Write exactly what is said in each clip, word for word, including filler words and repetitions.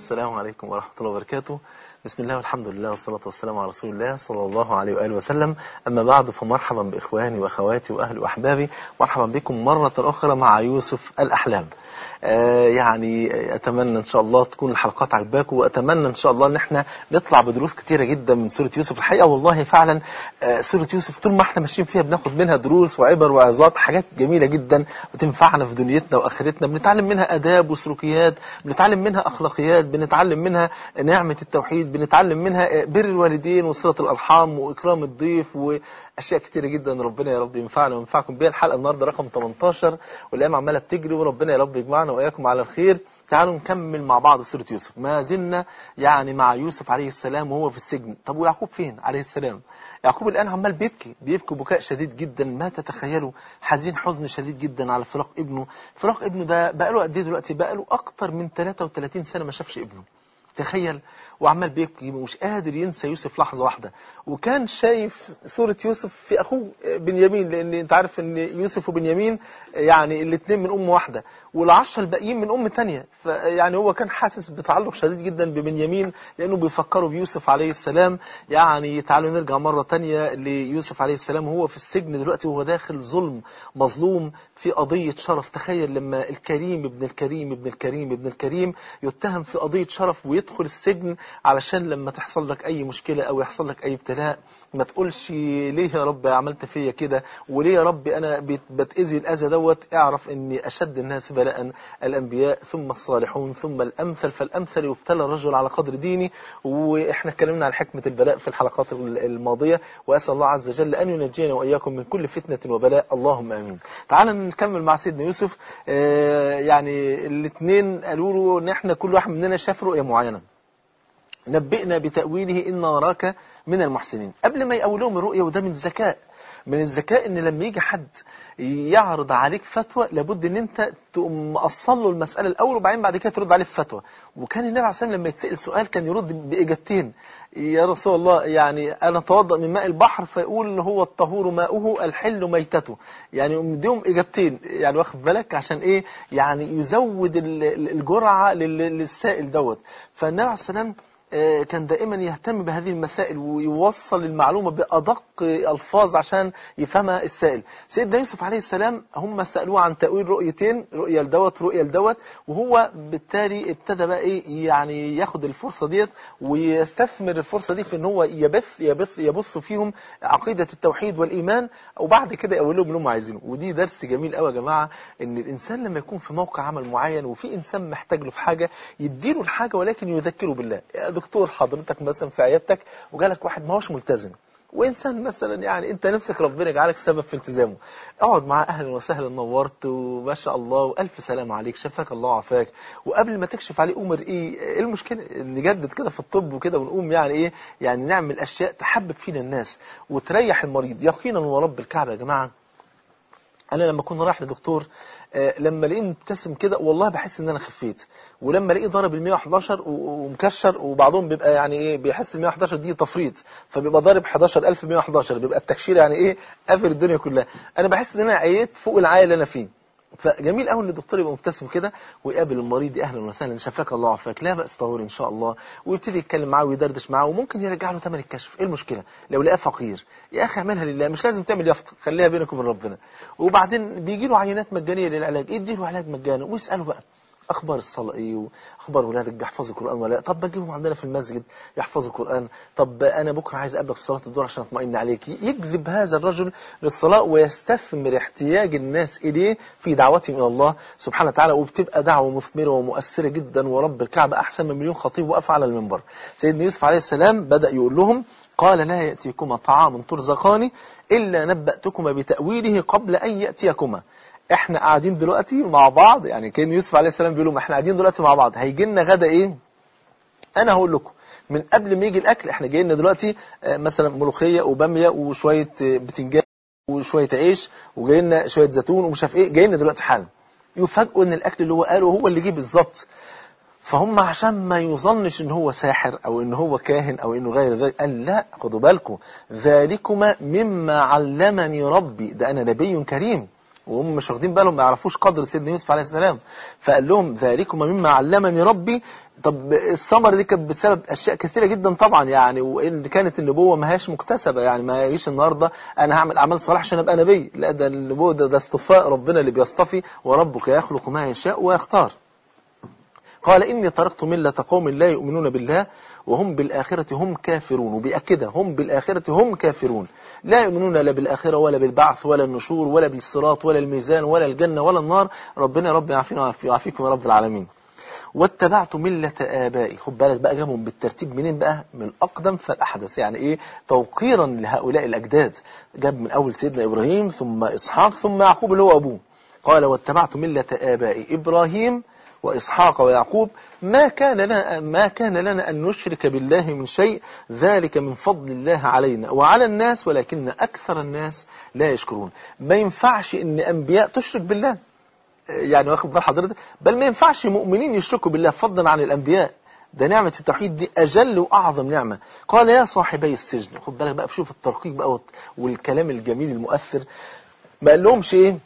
السلام عليكم ورحمة الله وبركاته. بسم الله والحمد لله والصلاة والسلام على رسول الله صلى الله عليه وآله وسلم. أما بعد، فمرحبا بإخواني وأخواتي وأهلي وأحبابي، مرحبا بكم مرة أخرى مع يوسف الأحلام. آه يعني أتمنى إن شاء الله تكون الحلقات عجباكم، وأتمنى إن شاء الله إن احنا نطلع بدروس كتيرة جدا من سورة يوسف. الحقيقة والله فعلا آه سورة يوسف طول ما احنا ماشيين فيها بناخد منها دروس وعبر وعظات، حاجات جميلة جدا وتنفعنا في دنيتنا وآخرتنا. بنتعلم منها آداب وسلوكيات، بنتعلم منها أخلاقيات، بنتعلم منها نعمة التوحيد، بنتعلم منها بر الوالدين وصلة الأرحام وإكرام الضيف وأشياء كتيرة جدا. ربنا يا رب ينفعنا وينفعكم بيها. الحلقة النهاردة رقم تمنتاشر والأيام عمالة بتجري، وربنا يا رب يجمعنا وإياكم على الخير. تعالوا نكمل مع بعض في سورة يوسف. ما زلنا يعني مع يوسف عليه السلام وهو في السجن. طب ويعقوب فين عليه السلام؟ يعقوب الآن عمال بيبكي بيبكي بكاء شديد جدا ما تتخيلوا، حزين حزن شديد جدا على فراق ابنه. فراق ابنه ده بقاله قد ايه دلوقتي؟ بقاله أكتر من ثلاثة وثلاثين سنة ما شافش ابنه، تخيل. وعمال بيبكي ومش قادر ينسى يوسف لحظة واحدة. وكان شايف صورة يوسف في أخوه بنيامين، لأن أنت عارف أن يوسف وبنيامين يعني الاثنين من أم واحدة، والعشرة الباقيين من أم تانية. فيعني هو كان حاسس بتعلق شديد جدا ببنيامين لأنه بيفكروا بيوسف عليه السلام. يعني تعالوا نرجع مرة تانية ليوسف عليه السلام وهو في السجن دلوقتي، وهو داخل ظلم مظلوم في قضية شرف. تخيل لما الكريم ابن الكريم ابن الكريم ابن الكريم يتهم في قضية شرف ويدخل السجن علشان لما تحصل لك أي مشكلة أو يحصل لك أي ابتلاء ما تقولش ليه يا رب عملت فيا كده، وليه يا رب أنا بتأذي الأذى دوت. اعرف أني أشد الناس بلاء الأنبياء ثم الصالحون ثم الأمثل فالأمثل، يبتلى الرجل على قدر دينه. وإحنا اتكلمنا عن حكمة البلاء في الحلقات الماضية، وأسأل الله عز وجل أن ينجينا وإياكم من كل فتنة وبلاء، اللهم آمين. تعالوا نكمل مع سيدنا يوسف. آه يعني الاثنين قالوا له إن إحنا كل واحد مننا شاف رؤية معينة، نبئنا بتأويله إن نراك من المحسنين. قبل ما يقولهم الرؤية، وده من الذكاء من الذكاء ان لما يجي حد يعرض عليك فتوى لابد ان انت تقوم مقصل له المسألة الاول وبعدين بعد كده ترد عليه بفتوى. وكان النبي عليه الصلاة والسلام لما يتسأل سؤال كان يرد بإجابتين. يا رسول الله يعني انا اتوضأ من ماء البحر فيقول ان هو الطهور ماؤه الحل ميتته، يعني مديهم إجابتين، يعني واخد بالك عشان ايه؟ يعني يزود الجرعة للسائل دوت. فالنبي عليه الصلاة والسلام كان دائما يهتم بهذه المسائل ويوصل المعلومة بأدق ألفاظ عشان يفهمها السائل. سيدنا يوسف عليه السلام هم سألوه عن تأويل رؤيتين، رؤية لدوت رؤية لدوت، وهو بالتالي ابتدى بقى ايه يعني ياخد الفرصة ديت ويستثمر الفرصة دي في ان هو يبث يبث يبث فيهم عقيدة التوحيد والإيمان، وبعد كده يقول لهم اللي هم عايزينه. ودي درس جميل قوي يا جماعة، ان الإنسان لما يكون في موقع عمل معين وفي إنسان محتاج له في حاجة يديله الحاجة ولكن يذكره بالله. دكتور حضرتك مثلا في عيادتك وجالك واحد ما هوش ملتزم، وإنسان مثلا يعني أنت نفسك ربنا يجعلك سبب في التزامه، اقعد معاه أهلا وسهلا نورت وما شاء الله وألف سلام عليك شفاك الله وعافاك. وقبل ما تكشف عليه أمر إيه إيه المشكلة؟ نجدد كده في الطب وكده ونقوم يعني إيه يعني نعمل أشياء تحبب فينا الناس وتريح المريض. يقينا ورب الكعبة يا جماعة، أنا لما أكون رايح لدكتور آه لما الاقيه مبتسم كده والله بحس ان انا خفيت، ولما الاقيه ضارب ال مية وحداشر ومكشر، وبعضهم بيبقى يعني ايه بيحس ال مية وحداشر دي تفريط فبيبقى ضارب حداشر ألف ومية وحداشر، بيبقى التكشير يعني ايه قافل الدنيا كلها. انا بحس ان انا عييت فوق العايه اللي انا فيه. فجميل قوي ان الدكتور يبقى مبتسم كده ويقابل المريض اهلا وسهلا شفاك الله وعافاك لا بأس طهور ان شاء الله، ويبتدي يتكلم معاه ويدردش معاه، وممكن يرجع له ثمن الكشف. ايه المشكله لو لقاه فقير؟ يا اخي اعملها لله، مش لازم تعمل يافطه، خليها بينك وبين ربنا. وبعدين بيجي له عينات مجانيه للعلاج، ادي له علاج مجاني ويساله بقى اخبار الصلاه ايه، واخبار ولادك بيحفظوا القران ولا لا، طب بجيبهم عندنا في المسجد يحفظوا القران، طب انا بكره عايز اقابلك في صلاه الظهر عشان اطمئن عليك. يجذب هذا الرجل للصلاه ويستثمر احتياج الناس اليه في دعوتهم الى الله سبحانه وتعالى، وبتبقى دعوه مثمره ومؤثره جدا. ورب الكعبه احسن من مليون خطيب وقف على المنبر. سيدنا يوسف عليه السلام بدا يقول لهم قال لا ياتيكما طعام ترزقان الا نباتكما بتاويله قبل ان ياتيكما. احنا قاعدين دلوقتي مع بعض، يعني كان يوسف عليه السلام بيقول لهم احنا قاعدين دلوقتي مع بعض، هيجي لنا غدا ايه انا هقول لكم من قبل ما يجي الاكل. احنا جاي لنا دلوقتي مثلا ملوخيه وباميه وشويه بتنجان وشويه عيش وجاي لنا شويه زيتون ومش عارف ايه، جاي لنا دلوقتي حالا. يفاجئوا ان الاكل اللي هو قاله هو اللي جه بالظبط. فهم عشان ما يظنش ان هو ساحر او ان هو كاهن او انه غير ذلك، قال لا خدوا بالكم ذلكما مما علمني ربي، ده انا نبي كريم. وهم مش واخدين بالهم، ما يعرفوش قدر سيدنا يوسف عليه السلام. فقال لهم ذلكم مما علمني ربي. طب الثمرة دي كانت بسبب أشياء كثيرة جدا طبعا يعني، وإن كانت النبوة ما هيش مكتسبة يعني، ما يجيش النهاردة أنا هعمل أعمال صالح عشان أبقى نبي، لا ده النبوة ده, ده اصطفاء ربنا اللي بيصطفي، وربك يخلق ما يشاء ويختار. قال إني تركت ملة قوم لا يؤمنون بالله وهم بالآخرة هم كافرون، وبيأكدها هم بالآخرة هم كافرون، لا يؤمنون لا بالآخرة ولا بالبعث ولا النشور ولا بالصراط ولا الميزان ولا الجنة ولا النار. ربنا رب يعافينا ويعافيكم يا رب العالمين. واتبعت ملة آبائي. خد بالك بقى جابهم بالترتيب منين بقى؟ من أقدم فالأحدث، يعني إيه؟ توقيرا لهؤلاء الأجداد. جاب من أول سيدنا إبراهيم ثم إسحاق ثم يعقوب اللي هو أبوه. قال واتبعت ملة آبائي إبراهيم وإسحاق ويعقوب ما كان لنا ما كان لنا أن نشرك بالله من شيء، ذلك من فضل الله علينا وعلى الناس ولكن أكثر الناس لا يشكرون. ما ينفعش إن أنبياء تشرك بالله، يعني واخد بال حضرتك، بل ما ينفعش مؤمنين يشركوا بالله فضلا عن الأنبياء. ده نعمة التوحيد دي أجل وأعظم نعمة. قال يا صاحبي السجن. خد بالك بقى، بشوف الترقيق بقى والكلام الجميل المؤثر. ما قال لهمش إيه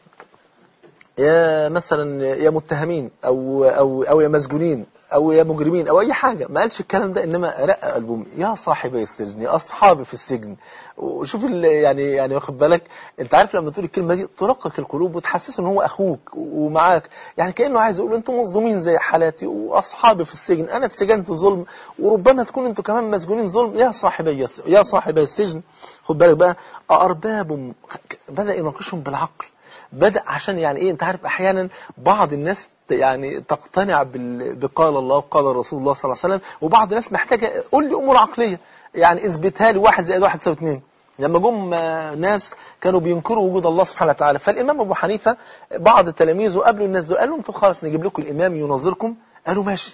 يا مثلا يا متهمين أو, أو, أو يا مسجونين أو يا مجرمين أو أي حاجة، ما قالش الكلام ده، إنما رق قلبهم يا صاحبي السجن، يا أصحابي في السجن. وشوف يعني يعني واخد بالك، أنت عارف لما تقول الكلمة دي ترقق القلوب وتحسس إن هو أخوك ومعاك، يعني كأنه عايز يقول أنتم مظلومين زي حالاتي وأصحابي في السجن، أنا اتسجنت ظلم وربما تكون أنتم كمان مسجونين ظلم، يا صاحبي يا صاحبي السجن. خد بالك بقى، أرباب بدأ يناقشهم بالعقل، بدأ عشان يعني ايه، انت عارف احيانا بعض الناس يعني تقتنع بقال الله وقال رسول الله صلى الله عليه وسلم، وبعض الناس محتاجة قول لي امور عقلية، يعني اثبتها لي واحد زائد واحد يساوي اتنين. لما جم ناس كانوا بينكروا وجود الله سبحانه وتعالى، فالامام ابو حنيفة بعض تلاميذه قابلوا الناس دول، قالوا انتوا خلاص نجيب لكم الامام يناظركم. قالوا ماشي.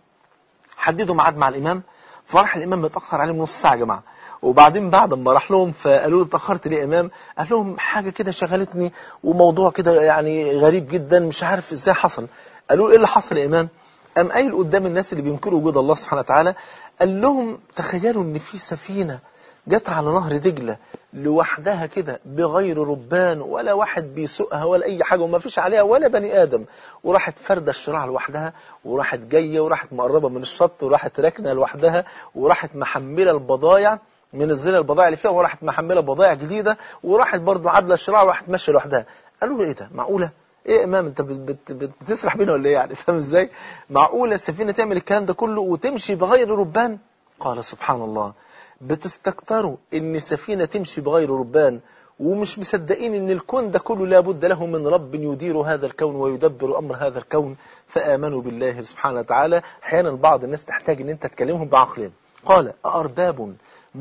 حددوا ميعاد مع الامام، فراح الامام متاخر عليهم نص ساعه يا جماعه. وبعدين بعد ما راح لهم فقالوا له اتاخرت ليه يا امام؟ قال لهم حاجه كده شغلتني وموضوع كده يعني غريب جدا مش عارف ازاي حصل. قالوا له ايه اللي حصل يا امام؟ قام قايل قدام الناس اللي بينكروا وجود الله سبحانه وتعالى، قال لهم تخيلوا ان في سفينه جت على نهر دجله لوحدها كده بغير ربان ولا واحد بيسوقها ولا اي حاجه وما فيش عليها ولا بني ادم، وراحت فردة الشراع لوحدها وراحت جايه وراحت مقربه من الشط وراحت راكنه لوحدها وراحت محمله البضايع من الزنا البضائع اللي فيها وراحت محمله بضائع جديده وراحت برضو عادله الشراع وراحت ماشيه لوحدها. قالوا له ايه ده؟ معقوله؟ ايه يا امام انت بت بت بتسرح بينا ولا ايه يعني؟ فاهم ازاي؟ معقوله السفينه تعمل الكلام ده كله وتمشي بغير ربان؟ قال سبحان الله، بتستكتروا ان سفينه تمشي بغير ربان ومش مصدقين ان الكون ده كله لابد له من رب يدير هذا الكون ويدبر امر هذا الكون، فامنوا بالله سبحانه وتعالى. احيانا بعض الناس تحتاج ان انت تكلمهم بعقلين. قال أأرباب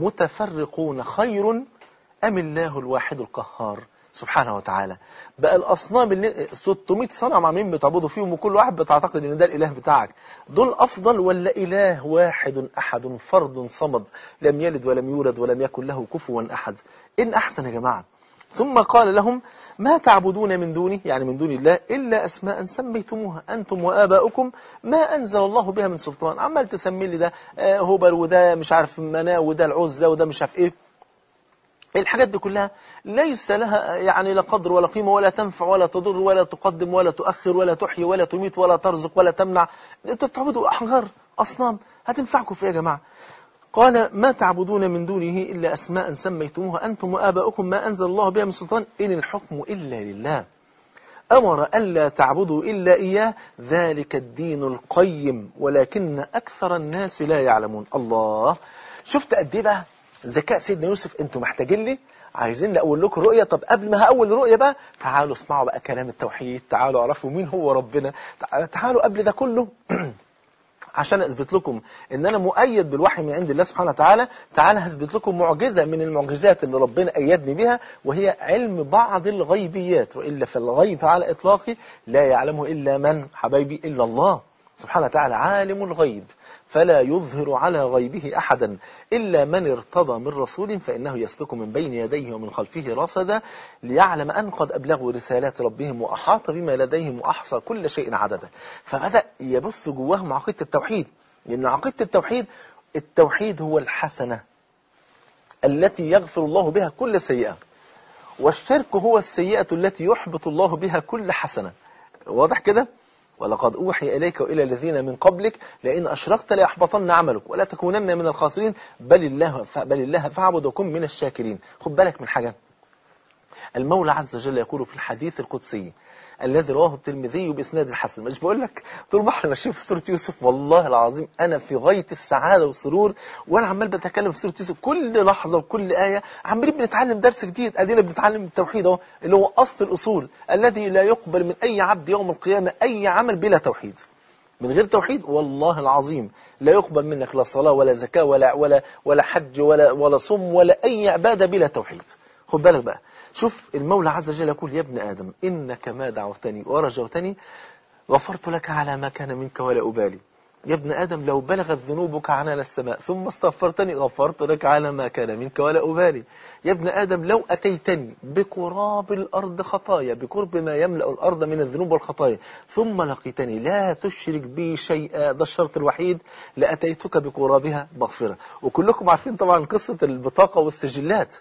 متفرقون خير أم الله الواحد القهار سبحانه وتعالى؟ بقى الأصنام اللي ستمائة صنم عاملين بتعبدوا فيهم وكل واحد بتعتقد ان ده الإله بتاعك، دول أفضل ولا إله واحد أحد فرد صمد لم يلد ولم يولد ولم يكن له كفوا أحد؟ إن أحسن يا جماعة. ثم قال لهم ما تعبدون من دونه، يعني من دون الله، إلا أسماء سميتموها أنتم وآباؤكم ما أنزل الله بها من سلطان. عمال تسمي لي ده هبل وده مش عارف مناه وده العزة وده مش عارف إيه. الحاجات دي كلها ليس لها يعني لا قدر ولا قيمة ولا تنفع ولا تضر ولا تقدم ولا تؤخر ولا تحيي ولا تميت ولا ترزق ولا تمنع. انتوا بتعبدوا أحجار أصنام، هتنفعكم في إيه يا جماعة؟ قال ما تعبدون من دونه إلا أسماء سميتموها أنتم وآباؤكم ما أنزل الله بها من سلطان إن الحكم إلا لله أمر ألا تعبدوا إلا إياه ذلك الدين القيم ولكن أكثر الناس لا يعلمون. الله، شفت قد إيه بقى ذكاء سيدنا يوسف؟ أنتم محتاجين لي، عايزين أقول لكم رؤية. طب قبل ما هقول رؤية بقى تعالوا اسمعوا بقى كلام التوحيد، تعالوا اعرفوا مين هو ربنا، تعالوا قبل ده كله عشان أثبت لكم إن أنا مؤيد بالوحي من عند الله سبحانه وتعالى. تعالى هثبت لكم معجزة من المعجزات اللي ربنا أيدني بها، وهي علم بعض الغيبيات، وإلا فالغيب على إطلاقه لا يعلمه إلا من حبايبي إلا الله سبحانه وتعالى، عالم الغيب فلا يظهر على غيبه أحدا إلا من ارتضى من رسول فإنه يسلك من بين يديه ومن خلفه رصدا ليعلم أن قد أبلغوا رسالات ربهم وأحاط بما لديهم وأحصى كل شيء عددا. فبدأ يبث جواهم عقيدة التوحيد، لأن عقيدة التوحيد التوحيد هو الحسنة التي يغفر الله بها كل سيئة، والشرك هو السيئة التي يحبط الله بها كل حسنة. واضح كده؟ ولقد أوحي إليك وإلى الذين من قبلك لئن أشركت ليحبطن عملك ولا تكونن من الخاسرين بل الله بل الله فاعبد وكن من الشاكرين. خد بالك من حاجة، المولى عز وجل يقول في الحديث القدسي الذي رواه الترمذي بإسناد الحسن، مش بقول لك طول ما احنا ماشيين في سورة يوسف والله العظيم أنا في غاية السعادة والسرور وأنا عمال بتكلم في سورة يوسف، كل لحظة وكل آية عمالين بنتعلم درس جديد، أدينا بنتعلم التوحيد أهو اللي هو أصل الأصول الذي لا يقبل من أي عبد يوم القيامة أي عمل بلا توحيد. من غير توحيد والله العظيم لا يقبل منك لا صلاة ولا زكاة ولا ولا ولا حج ولا ولا صوم ولا أي عبادة بلا توحيد. خد بالك بقى، شوف المولى عز وجل يقول يا ابن آدم إنك ما دعوتني ورجوتني غفرت لك على ما كان منك ولا أبالي. يا ابن آدم لو بلغت ذنوبك عنان السماء ثم استغفرتني غفرت لك على ما كان منك ولا أبالي. يا ابن آدم لو أتيتني بقراب الأرض خطايا، بقرب ما يملأ الأرض من الذنوب والخطايا، ثم لقيتني لا تشرك بي شيئا، ده الشرط الوحيد، لأتيتك بقرابها مغفرة. وكلكم عارفين طبعا قصة البطاقة والسجلات.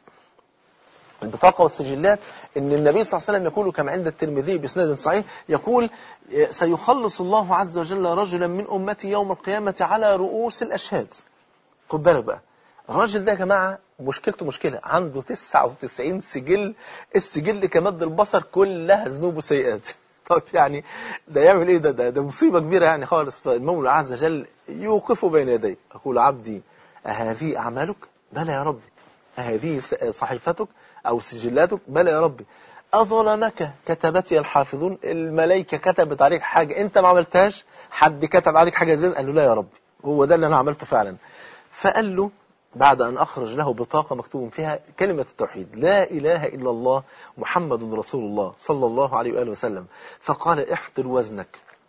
البطاقة والسجلات إن النبي صلى الله عليه وسلم يقول كما عند الترمذي بإسناد صحيح يقول سيخلص الله عز وجل رجلا من أمتي يوم القيامة على رؤوس الأشهاد. خد بالك بقى، الراجل ده يا جماعة مشكلته مشكلة، عنده تسعة وتسعين سجل، السجل كمد البصر كلها ذنوب وسيئات. طب يعني ده يعمل ايه؟ ده ده, ده مصيبة كبيرة يعني خالص. فالمولى عز وجل يوقفه بين يديه يقول عبدي أهذه أعمالك؟ بلى يا ربي. أهذه صحيفتك أو سجلاتك؟ بلى يا ربي. أظلمك كتبتي الحافظون؟ الملائكة كتبت عليك حاجة أنت ما عملتهاش؟ حد كتب عليك حاجة زين؟ قال له لا يا ربي، هو ده اللي أنا عملته فعلا. فقال له بعد أن أخرج له بطاقة مكتوب فيها كلمة التوحيد لا إله إلا الله محمد رسول الله صلى الله عليه وآله وسلم، فقال احضر وزنك.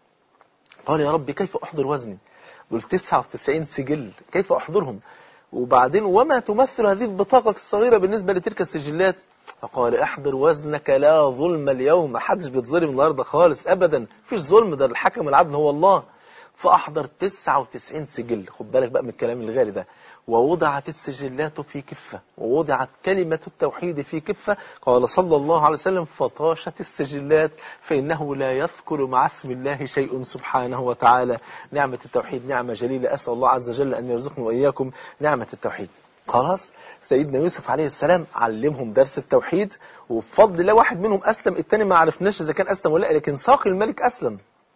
قال يا ربي كيف أحضر وزني؟ دول تسعة وتسعين سجل كيف أحضرهم؟ وبعدين وما تمثل هذه البطاقة الصغيرة بالنسبة لتلك السجلات؟ فقال احضر وزنك لا ظلم اليوم، ما حدش بيتظلم النهارده خالص أبدا، مفيش ظلم، ده الحكم العدل هو الله. فأحضر تسعة وتسعين سجل. خد بالك بقى من الكلام الغالي ده. ووضعت السجلات في كفة ووضعت كلمة التوحيد في كفة. قال صلى الله عليه وسلم فطاشت السجلات فإنه لا يذكر مع اسم الله شيء سبحانه وتعالى. نعمة التوحيد نعمة جليلة، أسأل الله عز وجل أن يرزقنا وإياكم نعمة التوحيد. خلاص سيدنا يوسف عليه السلام علمهم درس التوحيد، وبفضل الله واحد منهم أسلم، التاني ما عرفناش إذا كان أسلم ولا لا، لكن ساقي الملك أسلم.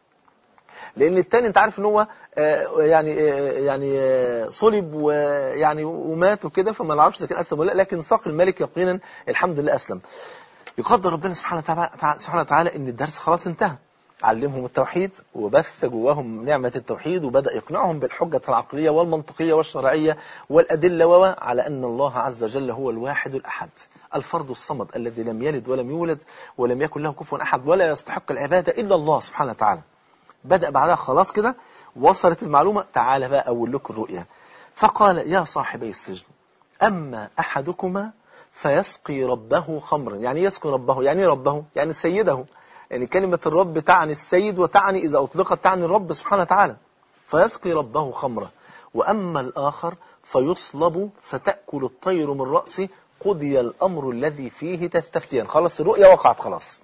لأن التاني أنت عارف إن هو يعني يعني صلب ويعني ومات وكده، فما نعرفش إذا كان أسلم ولا لا، لكن ساق الملك يقينا الحمد لله أسلم. يقدر ربنا سبحانه وتعالى سبحانه وتعالى إن الدرس خلاص انتهى. علمهم التوحيد وبث جواهم نعمة التوحيد وبدأ يقنعهم بالحجة العقلية والمنطقية والشرعية والأدلة على أن الله عز وجل هو الواحد الأحد الفرد الصمد الذي لم يلد ولم يولد ولم يكن له كفوا أحد ولا يستحق العبادة إلا الله سبحانه وتعالى. بدأ بعدها خلاص كده وصلت المعلومة. تعالى بقى أقول لكم الرؤيا. فقال يا صاحبي السجن أما أحدكما فيسقي ربه خمرا. يعني يسقي ربه يعني ربه يعني سيده، يعني كلمة الرب تعني السيد وتعني إذا أطلقت تعني الرب سبحانه وتعالى. فيسقي ربه خمرا وأما الآخر فيصلب فتأكل الطير من رأسه قضي الأمر الذي فيه تستفتيان. خلاص الرؤيا وقعت خلاص.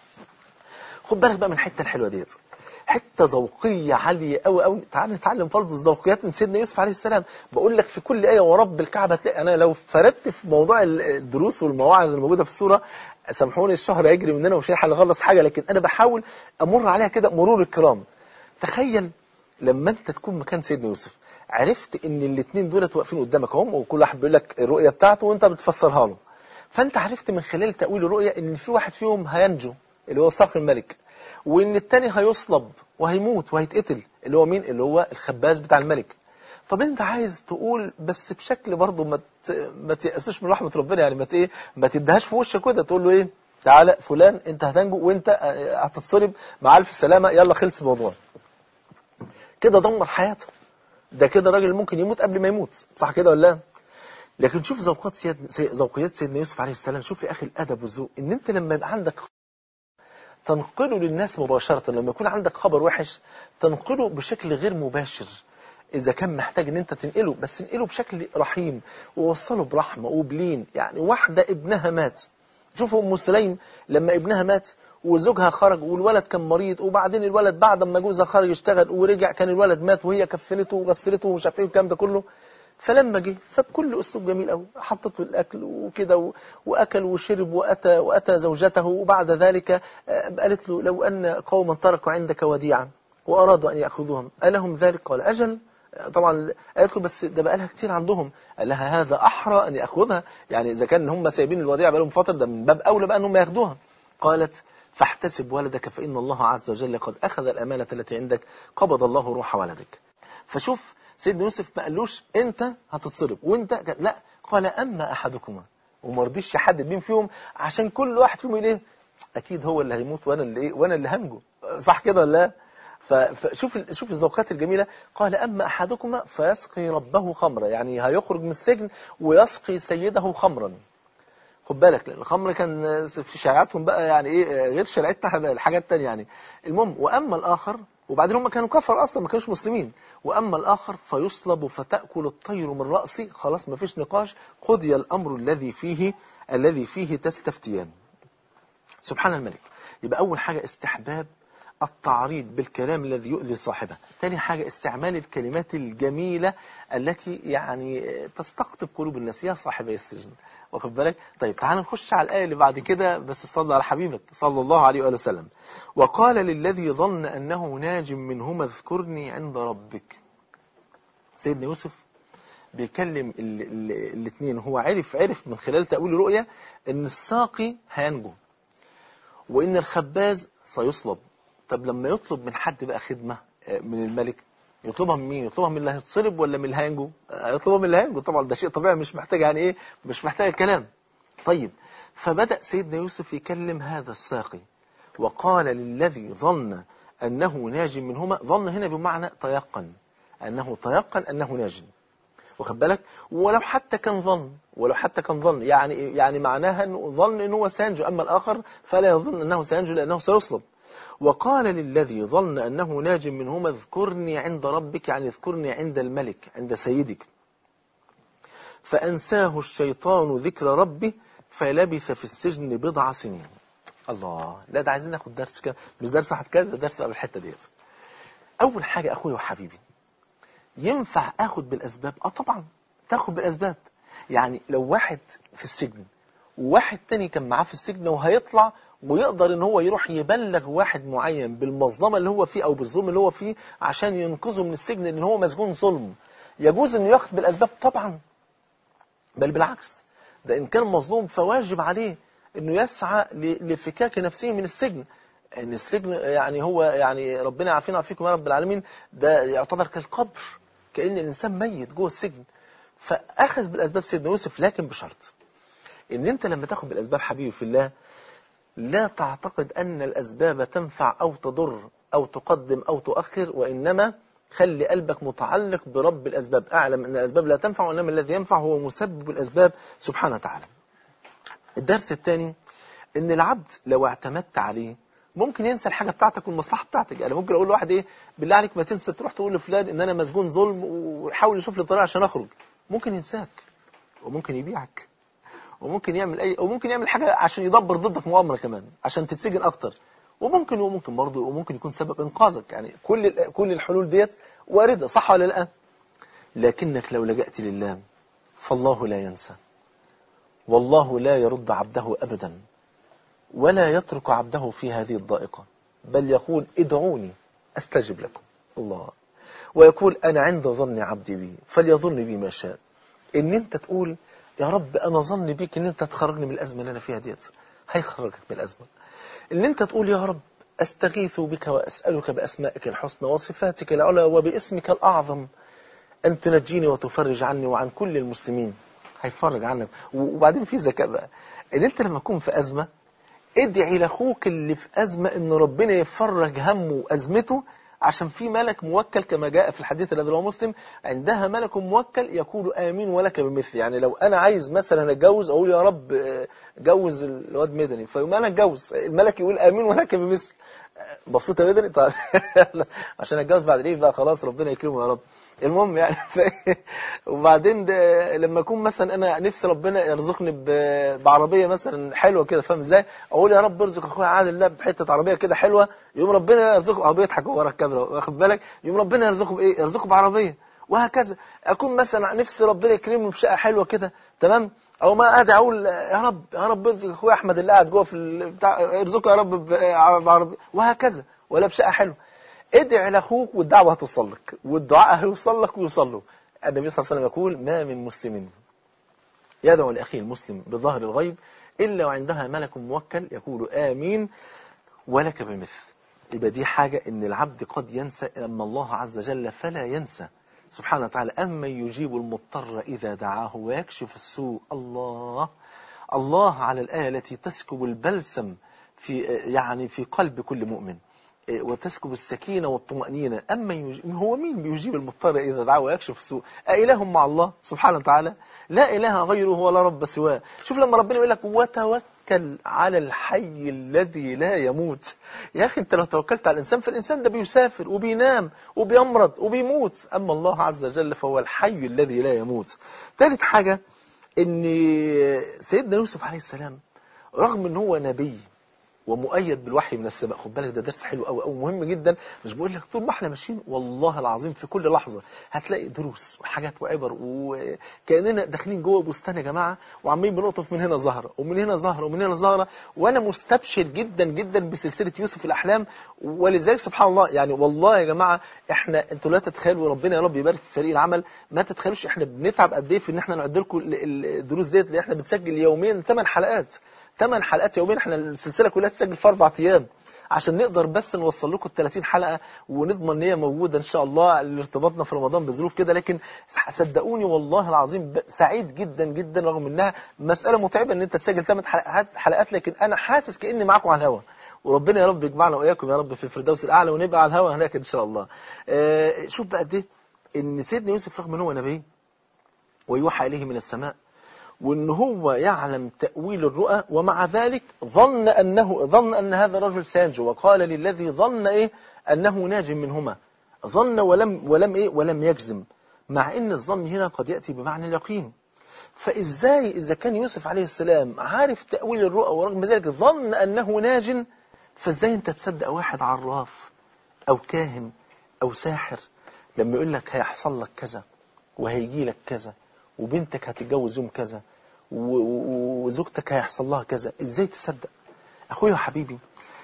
خد بالك بقى من الحتة الحلوة ديت، حتة ذوقية عالية قوي قوي. تعال نتعلم فرض الذوقيات من سيدنا يوسف عليه السلام. بقول لك في كل آية ورب الكعبة تلاقي، أنا لو فردت في موضوع الدروس والمواعظ الموجودة في السورة سامحوني الشهر هيجري مننا ومش هنلحق نخلص حاجة، لكن أنا بحاول أمر عليها كده مرور الكرام. تخيل لما أنت تكون مكان سيدنا يوسف، عرفت إن الاثنين دول واقفين قدامك هم، وكل واحد بيقول لك الرؤية بتاعته وأنت بتفسرها له. فأنت عرفت من خلال تأويل الرؤية إن في واحد فيهم هينجو اللي هو صقر الملك، وإن التاني هيصلب وهيموت وهيتقتل اللي هو مين؟ اللي هو الخباز بتاع الملك. طب انت عايز تقول بس بشكل برضه ما ما تيأسش من رحمة ربنا، يعني ما ايه ما تديهاش في وشك كده، تقول له ايه تعالى فلان انت هتنجو وانت هتتصلب مع الف سلامة يلا خلص الموضوع كده، دمر حياته. ده كده راجل ممكن يموت قبل ما يموت، صح كده ولا لا؟ لكن شوف ذوقات سيد ذوقيات سيدنا يوسف عليه السلام. شوف يا اخي الادب والذوق، ان انت لما يبقى عندك تنقله للناس مباشرة، لما يكون عندك خبر وحش تنقله بشكل غير مباشر. إذا كان محتاج أن أنت تنقله بس تنقله بشكل رحيم ووصله برحمة وبلين. يعني واحدة ابنها مات شوفوا أم سليم لما ابنها مات وزوجها خرج والولد كان مريض، وبعدين الولد بعد ما جوزها خرج يشتغل ورجع كان الولد مات وهي كفنته وغسلته ومش عارف ايه والكلام ده كله. فلما جه فبكل اسلوب جميل قوي حطت له الاكل وكده واكل وشرب واتى واتى زوجته، وبعد ذلك قالت له لو ان قوما تركوا عندك وديعا وارادوا ان ياخذوهم الهم ذلك؟ قال اجل. طبعا قالت له بس ده بقى لها كتير عندهم. قال لها هذا احرى ان ياخذها، يعني اذا كان هم سايبين الوديعه بقى لهم فتره ده من باب اولى بقى انهم ياخذوها. قالت فاحتسب ولدك فإن الله عز وجل قد أخذ الأمانة التي عندك، قبض الله روح ولدك. فشوف سيدنا يوسف ما قالوش أنت هتتصرف وأنت لا، قال أما أحدكما، وما رضيش يحدد مين فيهم عشان كل واحد فيهم يقول إيه أكيد هو اللي هيموت وأنا اللي إيه وأنا اللي هنجو، صح كده ولا لا؟ فشوف شوف الذوقات الجميلة. قال أما أحدكما فيسقي ربه خمرا، يعني هيخرج من السجن ويسقي سيده خمرا. خد بالك لأن الخمر كان في شريعتهم بقى يعني ايه غير شريعتنا الحاجات التانية يعني. المهم واما الاخر، وبعدين هم كانوا كفر اصلا ما كانوش مسلمين، واما الاخر فيصلب فتاكل الطير من راسه. خلاص ما فيش نقاش، قضي الامر الذي فيه الذي فيه تستفتيان. سبحان الملك. يبقى اول حاجه استحباب التعريض بالكلام الذي يؤذي صاحبه. ثاني حاجة استعمال الكلمات الجميلة التي يعني تستقطب قلوب الناس، يا صاحبي السجن، واخد بالك؟ طيب تعال نخش على الآية اللي بعد كده، بس صلى على حبيبك صلى الله عليه وآله وسلم. وقال للذي ظن أنه ناج منهما اذكرني عند ربك. سيدنا يوسف بيكلم الاثنين، هو عرف عرف من خلال تأويل الرؤيا ان الساقي هينجو وان الخباز سيصلب. طب لما يطلب من حد بقى خدمة من الملك، يطلبها من مين؟ يطلبها من اللي هيتصلب ولا من اللي هينجو؟ يطلبها من اللي هينجو طبعا، ده شيء طبيعي مش محتاج يعني ايه، مش محتاج كلام. طيب فبدأ سيدنا يوسف يكلم هذا الساقي، وقال للذي ظن أنه ناج منهما. ظن هنا بمعنى تيقن، أنه تيقن أنه ناج، واخد بالك؟ ولو حتى كان ظن، ولو حتى كان ظن يعني يعني معناها انه ظن انه هو سينجو، اما الاخر فلا يظن انه سينجو لانه سيصلب. وقال للذي ظن انه ناج منهما اذكرني عند ربك، يعني اذكرني عند الملك عند سيدك. فانساه الشيطان ذكر ربه فلبث في السجن بضع سنين. الله، لا ده عايزين ناخد درس كده، مش درس واحد كذا، ده درس بقى بالحته ديت. اول حاجه اخويا وحبيبي، ينفع اخد بالاسباب؟ اه طبعا تاخد بالاسباب. يعني لو واحد في السجن وواحد تاني كان معاه في السجن وهيطلع ويقدر ان هو يروح يبلغ واحد معين بالمظلمه اللي هو فيه او بالظلم اللي هو فيه عشان ينقذه من السجن لان هو مسجون ظلم، يجوز انه ياخد بالاسباب طبعا. بل بالعكس، ده ان كان مظلوم فواجب عليه انه يسعى لفكاك نفسه من السجن. ان السجن يعني هو يعني ربنا يعافينا ويعافيكم يا رب العالمين، ده يعتبر كالقبر، كأن الإنسان ميت جوه السجن. فأخذ بالأسباب سيدنا يوسف، لكن بشرط إن أنت لما تاخد بالأسباب حبيبي في الله لا تعتقد أن الأسباب تنفع أو تضر أو تقدم أو تؤخر، وإنما خلي قلبك متعلق برب الأسباب. أعلم أن الأسباب لا تنفع، وإنما الذي ينفع هو مسبب الأسباب سبحانه وتعالى. الدرس الثاني إن العبد لو اعتمدت عليه ممكن ينسى الحاجة بتاعتك والمصلحة بتاعتك. يعني ممكن أقول لواحد إيه بالله عليك ما تنسى تروح تقول لفلان إن أنا مسجون ظلم ويحاول يشوف لي طريقة عشان أخرج. ممكن ينساك وممكن يبيعك وممكن يعمل أي وممكن يعمل حاجة عشان يدبر ضدك مؤامرة كمان عشان تتسجن أكتر، وممكن وممكن برضه وممكن يكون سبب إنقاذك. يعني كل كل الحلول ديت واردة، صح ولا لا؟ لكنك لو لجأت لله فالله لا ينسى، والله لا يرد عبده أبدا، ولا يترك عبده في هذه الضائقة، بل يقول ادعوني أستجب لكم. الله، ويقول أنا عند ظن عبدي بي فليظن بي ما شاء. إن أنت تقول يا رب أنا ظن بيك إن أنت تخرجني من الأزمة اللي أنا فيها ديت، هيخرجك من الأزمة. إن أنت تقول يا رب أستغيث بك وأسألك بأسمائك الحسنى وصفاتك العلى وباسمك الأعظم أن تنجيني وتفرج عني وعن كل المسلمين، هيفرج عنك. وبعدين في ذكاء بقى، إن أنت لما تكون في أزمة ادعي لأخوك اللي في أزمة إن ربنا يفرج همه وأزمته، عشان في ملك موكل كما جاء في الحديث الذي رواه مسلم، عندها ملك موكل يقول آمين ولك بمثل. يعني لو أنا عايز مثلا أتجوز أقول يا رب جوز الواد مدني، فيوم أنا أتجوز الملك يقول آمين ولك بمثل. مبسوط يا مدني؟ طيب عشان أتجوز بعد إيه بقى خلاص ربنا يكرمه يا رب. المهم يعني ف... وبعدين ده لما اكون مثلا انا نفسي ربنا يرزقني ب... بعربيه مثلا حلوه كده، فاهم ازاي؟ اقول يا رب ارزق اخويا عادل ده بحته عربيه كده حلوه، يوم ربنا يرزقه عربيه، يضحك ورا الكاميرا واخد بالك، يوم ربنا يرزقه بايه؟ يرزقه بعربيه، وهكذا. اكون مثلا نفسي ربنا يكرمني بشقه حلوه كده، تمام، او ما قاعد اقول يا رب يا رب ارزق اخويا احمد اللي قاعد جوه في البتاع، ارزقه يا رب بعربيه، وهكذا، ولا بشقه حلوه. ادعي لاخوك والدعوه هتوصل لك، والدعاء هيوصل لك ويوصل له. النبي صلى الله عليه وسلم يقول: ما من مسلم يدعو لاخيه المسلم بظهر الغيب الا وعندها ملك موكل يقول امين ولك بمثل. يبقى دي حاجه ان العبد قد ينسى، اما الله عز وجل فلا ينسى سبحانه وتعالى. أمن يجيب المضطر إذا دعاه ويكشف السوء. الله الله على الآية التي تسكب البلسم في يعني في قلب كل مؤمن، وتسكب السكينة والطمأنينة. أما يجيب، هو مين بيجيب المضطر إذا دعاه ويكشف السوء؟ أإله مع الله سبحانه وتعالى؟ لا إله غيره ولا رب سواه. شوف لما ربنا يقول لك وتوكل على الحي الذي لا يموت. يا أخي أنت لو توكلت على الإنسان، فالإنسان ده بيسافر وبينام وبيمرض وبيموت، أما الله عز وجل فهو الحي الذي لا يموت. ثالث حاجة إن سيدنا يوسف عليه السلام رغم إن هو نبي ومؤيد بالوحي من السماء، خد بالك ده درس حلو قوي قوي مهم جدا. مش بقول لك طول ما احنا ماشيين والله العظيم في كل لحظه هتلاقي دروس وحاجات وعبر، وكاننا داخلين جوه بستان يا جماعه، وعمالين بنقطف من هنا زهره ومن هنا زهره ومن هنا زهره. وانا مستبشر جدا جدا بسلسله يوسف الاحلام. ولذلك سبحان الله يعني والله يا جماعه احنا انتوا لا تتخيلوا، ربنا يا رب يبارك في فريق العمل، ما تتخيلوش احنا بنتعب قد ايه في ان احنا نعد لكم الدروس ديت، اللي احنا بنسجل يوميا ثمان حلقات ثمان حلقات يوميا. احنا السلسله كلها تسجل في اربع ايام عشان نقدر بس نوصل لكم ال ثلاثين حلقه، ونضمن ان هي موجوده ان شاء الله لارتباطنا في رمضان بظروف كده. لكن صدقوني والله العظيم سعيد جدا جدا، رغم انها مساله متعبه ان انت تسجل ثمان حلقات حلقات لكن انا حاسس كاني معاكم على الهوا. وربنا يا رب يجمعنا واياكم يا رب في الفردوس الاعلى، ونبقى على الهوا هناك ان شاء الله. آه شوف بقى قد ايه ان سيدنا يوسف رغم ان هو نبي ويوحى اليه من السماء، وان هو يعلم تأويل الرؤى، ومع ذلك ظن انه ظن ان هذا الرجل سينجو، وقال للذي ظن ايه انه ناج منهما، ظن ولم ولم ايه ولم يجزم، مع ان الظن هنا قد ياتي بمعنى اليقين. فازاي اذا كان يوسف عليه السلام عارف تأويل الرؤى ورغم ذلك ظن انه ناج، فازاي انت تصدق واحد عراف او كاهن او ساحر لما يقول لك هيحصل لك كذا وهيجي لك كذا وبنتك هتتجوز يوم كذا وزوجتك هيحصل لها كذا؟ ازاي تصدق؟ اخويا وحبيبي،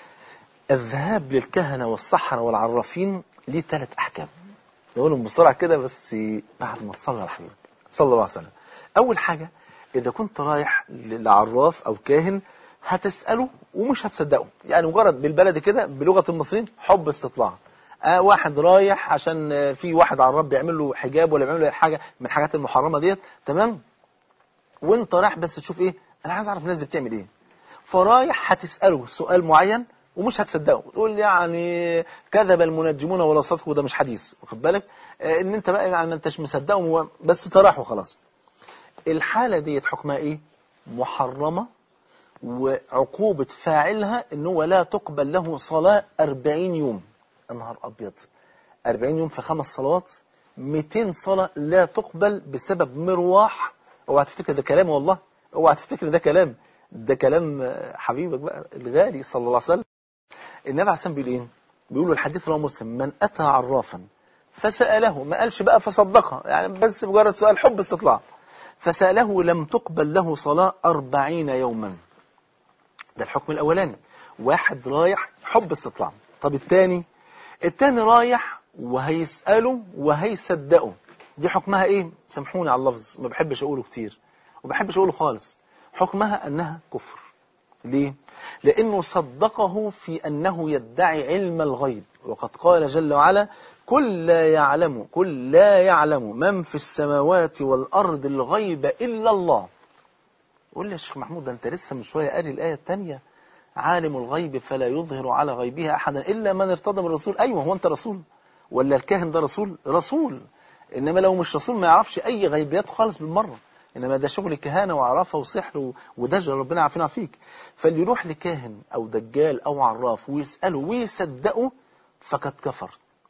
الذهاب للكهنة والسحرة والعرافين ليه ثلاث احكام، نقولهم بسرعة كده بس بعد ما تصلي على حبيبك صلى الله عليه وسلم. اول حاجة، اذا كنت رايح لعراف او كاهن هتسأله ومش هتصدقه، يعني مجرد بالبلد كده بلغة المصريين حب استطلاع. آه واحد رايح عشان في واحد عراف بيعمل له حجاب ولا بيعمل له حاجة من الحاجات المحرمة ديت، تمام، وانت رايح بس تشوف ايه، انا عايز اعرف الناس دي بتعمل ايه. فرايح هتساله سؤال معين ومش هتصدقه، تقول يعني كذب المنجمون ولا صدقوا، ده مش حديث، واخد بالك آه ان انت بقى يعني ما انتش مصدقه بس تراح وخلاص. الحاله ديت حكمها ايه؟ محرمه، وعقوبه فاعلها ان هو لا تقبل له صلاه أربعين يوم. النهار ابيض، أربعين يوم في خمس صلوات، مئتين صلاه لا تقبل بسبب مروح. اوعى تفتكر ده كلام، والله اوعى تفتكر ده كلام، ده كلام حبيبك بقى الغالي صلى الله عليه وسلم. النبي عليه الصلاه والسلام بيقول ايه؟ بيقول الحديث رواه مسلم: من اتى عرافا فساله، ما قالش بقى فصدقها، يعني بس مجرد سؤال حب استطلاع، فساله لم تقبل له صلاه أربعين يوما. ده الحكم الاولاني، واحد رايح حب استطلاع. طب الثاني، الثاني رايح وهيساله وهيصدقه، دي حكمها ايه؟ سامحوني على اللفظ، ما بحبش اقوله كتير وما بحبش اقوله خالص، حكمها انها كفر. ليه؟ لانه صدقه في انه يدعي علم الغيب، وقد قال جل وعلا: كل لا يعلم كل لا يعلم من في السماوات والارض الغيب الا الله. قول لي يا شيخ محمود، ده انت لسه من شويه قاري الايه الثانيه: عالم الغيب فلا يظهر على غيبه احدا الا من ارتضى من الرسول. ايوه، هو انت رسول ولا الكاهن ده رسول؟ رسول، انما لو مش رسول ما يعرفش اي غيبيات خالص بالمره، انما ده شغل كهانه وعرافه وسحر ودجل، ربنا يعافينا فيك. فاللي يروح لكاهن او دجال او عراف ويساله ويصدقه فقد كفر.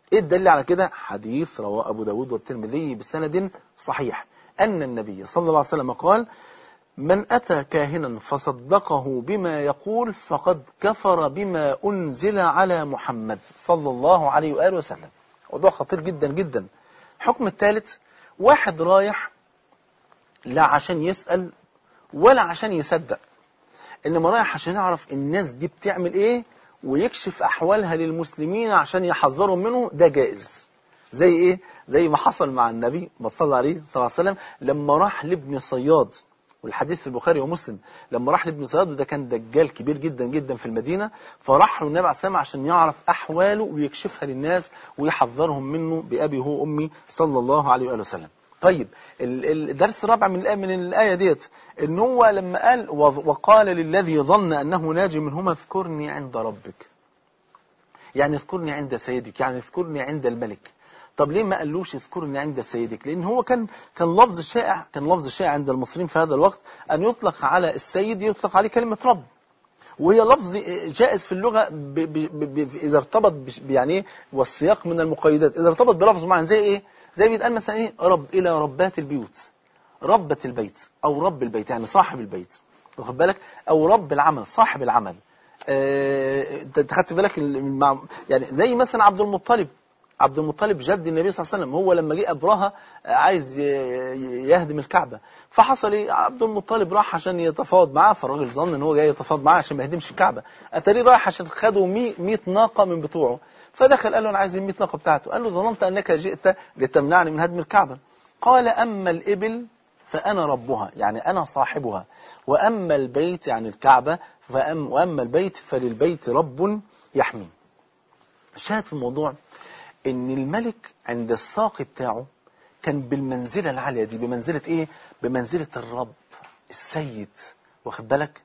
إيه الدليل على كده؟ حديث رواه أبو داود والترمذي بسند صحيح أن النبي صلى الله عليه وسلم قال: من أتى كاهنا فصدقه بما يقول فقد كفر بما أنزل على محمد صلى الله عليه وآله وسلم. موضوع خطير جدا جدا. الحكم الثالث: واحد رايح لا عشان يسأل ولا عشان يصدق، إنما رايح عشان يعرف الناس دي بتعمل إيه ويكشف أحوالها للمسلمين عشان يحذرهم منه. ده جائز. زي إيه؟ زي ما حصل مع النبي ما صلى عليه صلى الله عليه وسلم لما راح لابن صياد، والحديث في البخاري ومسلم، لما راح لابن صياد وده كان دجال كبير جدا جدا في المدينة، فراح له النبي عليه السلام عشان يعرف أحواله ويكشفها للناس ويحذرهم منه بأبي هو أمي صلى الله عليه وآله وسلم. طيب الدرس الرابع من الآية من الآية ديت إن هو لما قال: وقال للذي ظن أنه ناج منهما اذكرني عند ربك، يعني اذكرني عند سيدك، يعني اذكرني عند الملك. طب ليه ما قالوش اذكرني عند سيدك؟ لأن هو كان كان لفظ شائع، كان لفظ شائع عند المصريين في هذا الوقت أن يطلق على السيد يطلق عليه كلمة رب، وهي لفظ جائز في اللغة ب ب ب إذا ارتبط يعني والسياق من المقيدات، إذا ارتبط بلفظ معين زي إيه؟ زي بيتقال مثلا إيه؟ رب إلى ربات البيوت، ربة البيت أو رب البيت يعني صاحب البيت، واخد بالك؟ أو رب العمل صاحب العمل. أنت خدت بالك يعني زي مثلا عبد المطلب، عبد المطلب جد النبي صلى الله عليه وسلم، هو لما جه أبرهة عايز يهدم الكعبة، فحصل ايه؟ عبد المطلب راح عشان يتفاوض معاه، فالراجل ظن ان هو جاي يتفاوض معاه عشان ما يهدمش الكعبة، اتاريه رايح عشان خدوا مية ناقة من بتوعه، فدخل قال له انا عايز ال مية ناقة بتاعته، قال له ظننت انك جئت لتمنعني من هدم الكعبة، قال اما الابل فانا ربها يعني انا صاحبها، واما البيت يعني الكعبة فأم واما البيت فللبيت رب يحمي. الشاهد في الموضوع ان الملك عند الساقي بتاعه كان بالمنزلة العالية دي، بمنزلة ايه؟ بمنزلة الرب السيد، واخد بالك؟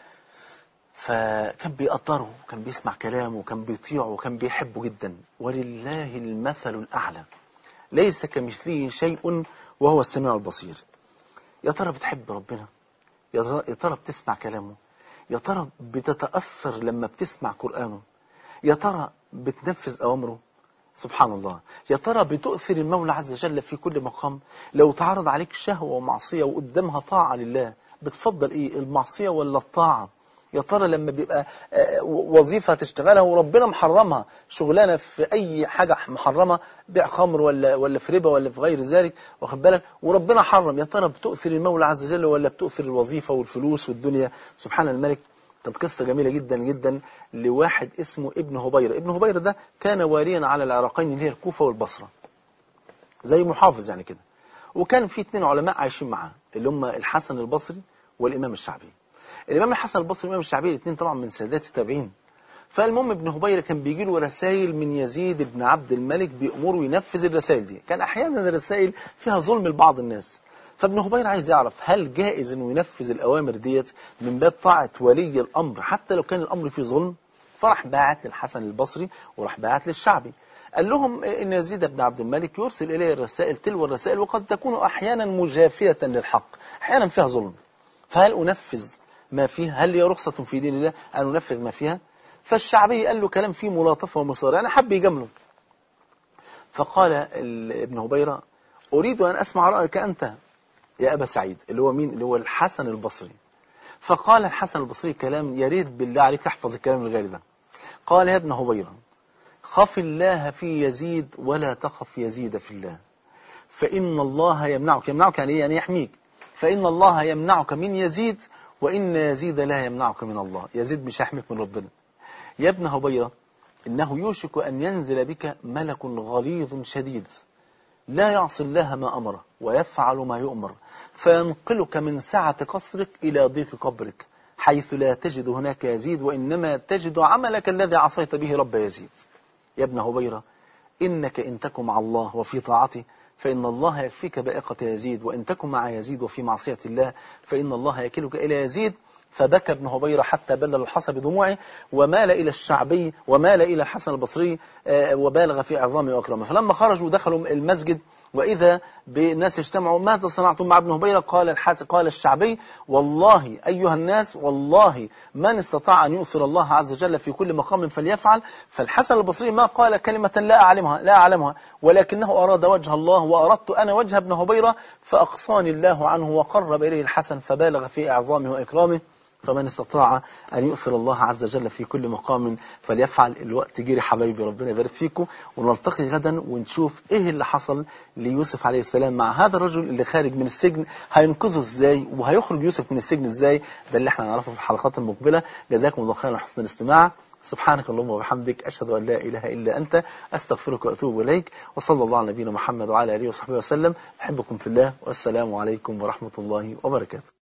فكان بيقدره وكان بيسمع كلامه وكان بيطيعه وكان بيحبه جدا. ولله المثل الأعلى ليس كمثله شيء وهو السميع البصير. يا ترى بتحب ربنا؟ يا ترى بتسمع كلامه؟ يا ترى بتتأثر لما بتسمع قرآنه؟ يا ترى بتنفذ أوامره؟ سبحان الله. يا ترى بتؤثر المولى عز وجل في كل مقام؟ لو تعرض عليك شهوة ومعصية وقدامها طاعة لله، بتفضل ايه، المعصية ولا الطاعة؟ يا ترى لما بيبقى وظيفة تشتغلها وربنا محرمها، شغلانة في أي حاجة محرمة، بيع خمر ولا ولا في ربا ولا في غير ذلك، واخد بالك، وربنا حرم، يا ترى بتؤثر المولى عز وجل ولا بتؤثر الوظيفة والفلوس والدنيا؟ سبحان الملك. كانت قصة جميلة جدا جدا لواحد اسمه ابن هبيرة. ابن هبيرة ده كان واليا على العراقين اللي هي الكوفة والبصرة، زي محافظ يعني كده، وكان في اثنين علماء عايشين معاه اللي هم الحسن البصري والإمام الشعبي. الإمام الحسن البصري والإمام الشعبي الاثنين طبعا من سادات التابعين. فالمهم ابن هبيرة كان بيجي له رسائل من يزيد بن عبد الملك بيأمره ينفذ الرسائل دي. كان أحيانا الرسائل فيها ظلم لبعض الناس، فابن هبيرة عايز يعرف هل جائز انه ينفذ الأوامر ديت من باب طاعة ولي الأمر حتى لو كان الأمر فيه ظلم. فراح باعت للحسن البصري وراح باعت للشعبي، قال لهم إن يزيد بن عبد الملك يرسل إليه الرسائل تلو الرسائل وقد تكون أحيانا مجافية للحق، أحيانا فيها ظلم، فهل أنفذ ما فيها؟ هل هي رخصة في دين الله أن أنفذ ما فيها؟ فالشعبي قال له كلام فيه ملاطفة ومصارعة، أنا حب يجامله. فقال ابن هبيرة أريد أن أسمع رأيك أنت يا أبا سعيد، اللي هو مين؟ اللي هو الحسن البصري. فقال الحسن البصري كلام يا ريت بالله عليك احفظ الكلام الغالي ده. قال يا ابن هبيرة خف الله في يزيد ولا تخف يزيد في الله، فإن الله يمنعك، يمنعك يعني إيه؟ يعني يحميك، فإن الله يمنعك من يزيد وإن يزيد لا يمنعك من الله، يزيد مش يحميك من ربنا. يا ابن هبيرة إنه يوشك أن ينزل بك ملك غليظ شديد لا يعصي الله ما أمره ويفعل ما يؤمر، فينقلك من سعة قصرك إلى ضيق قبرك حيث لا تجد هناك يزيد وإنما تجد عملك الذي عصيت به رب يزيد. يا ابن هبيرة إنك إن تكن مع الله وفي طاعته فإن الله يكفيك بائقة يزيد، وإن تكن مع يزيد وفي معصية الله فإن الله يكلك إلى يزيد. فبكى ابن هبيرة حتى بلل الحصى بدموعه ومال إلى الشعبي ومال إلى الحسن البصري وبالغ في عظامه وأكرمه. فلما خرجوا دخلوا المسجد وإذا بالناس اجتمعوا ماذا صنعتم مع ابن هبيرة؟ قال الحسن قال الشعبي والله أيها الناس والله من استطاع أن يؤثر الله عز وجل في كل مقام فليفعل. فالحسن البصري ما قال كلمة لا أعلمها لا أعلمها ولكنه أراد وجه الله وأردت أنا وجه ابن هبيرة فأقصاني الله عنه وقرب إليه الحسن فبالغ في إعظامه وإكرامه. فمن استطاع أن يؤثر الله عز وجل في كل مقام فليفعل. الوقت جري حبايبي، ربنا يبارك فيكم، ونلتقي غدا ونشوف إيه اللي حصل ليوسف عليه السلام مع هذا الرجل اللي خارج من السجن، هينقذه إزاي وهيخرج يوسف من السجن إزاي. ده اللي احنا هنعرفه في الحلقات المقبلة. جزاكم الله خيرا وحسن الاستماع. سبحانك اللهم وبحمدك، أشهد أن لا إله إلا أنت، أستغفرك وأتوب إليك، وصلى الله على نبينا محمد وعلى آله وصحبه وسلم. أحبكم في الله، والسلام عليكم ورحمة الله وبركاته.